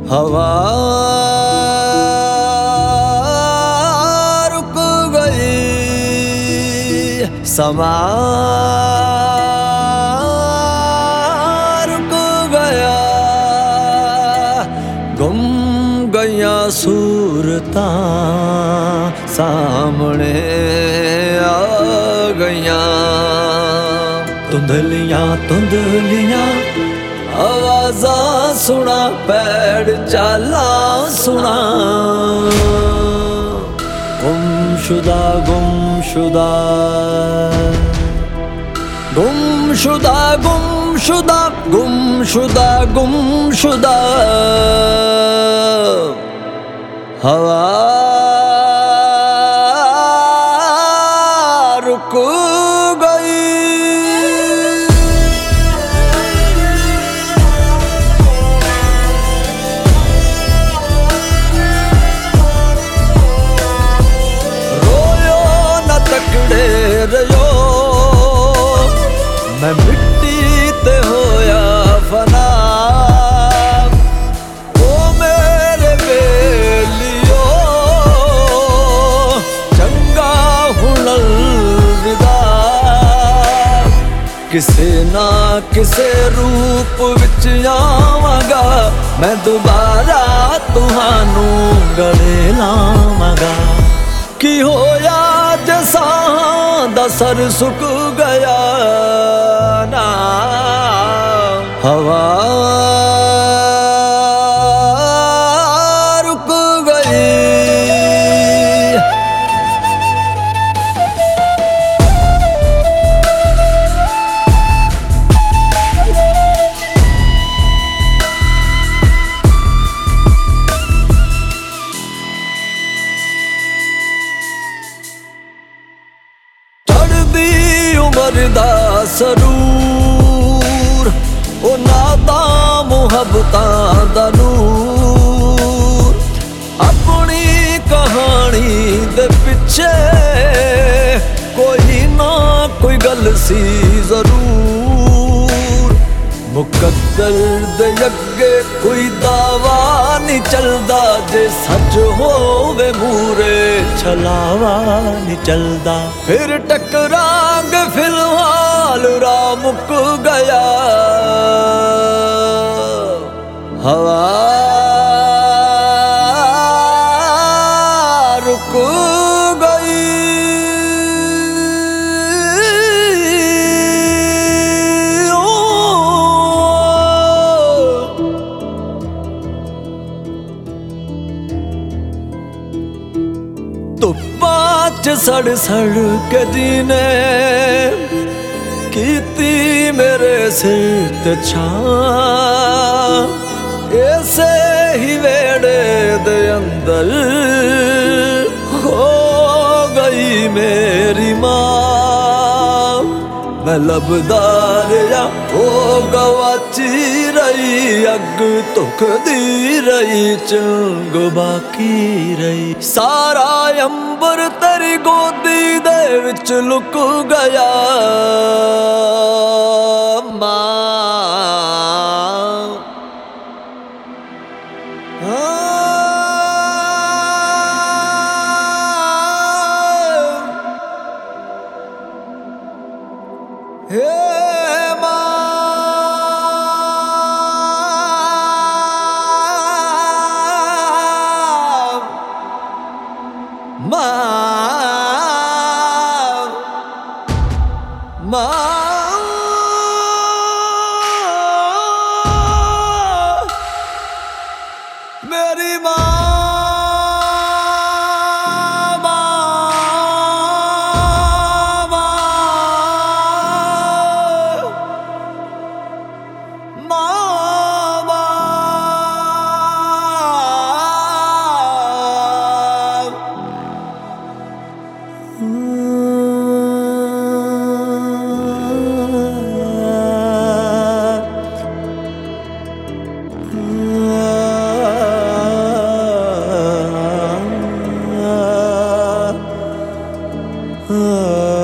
हवा रुक गई, समा रुक गया, गुम गया सूरतां सामने आ गईयां। धुंधलियां धुंधलियां आवाज़ां सुना, पैड़ चाला सुना। गुमशुदा गुमशुदा गुमशुदा गुमशुदा गुमशुदा गुमशुदा, हवा रुक गई। रयो मैं मिट्टी ते होया फना, ओ मेरे बेलियो चंगा हुण अलविदा। किसे ना किसे रूप विच आवांगा, मैं दोबारा तुहानू गले लावांगा। की होया जसां दा सर सुक गया ना, हवा रुक गई। उमर दा सरूर ओ नादा मुहब्बतां दा नूर, अपनी कहानी दे पिछे कोई ना कोई गल सी जरूर। मुकद्दर दे अगे कोई दावा नहीं चलदा, जे सच होवे मूरे छलावा नहीं चलदा। फिर टकरांग फिलहाल राह मुक गया, हवा रुक गई। धुप्पां च सड़ सड़ के जीने कीती मेरे सिर ते छां, ऐसे ही वेड़े दे अंदर हो गई मेरी मां। मैं लबदार या ओ गवाची रही, अग धुखदी रही, चंग बाकी रही। सारा अंबर तेरी गोदी दे विच लुक गया मां। हे मेरी माँ Ah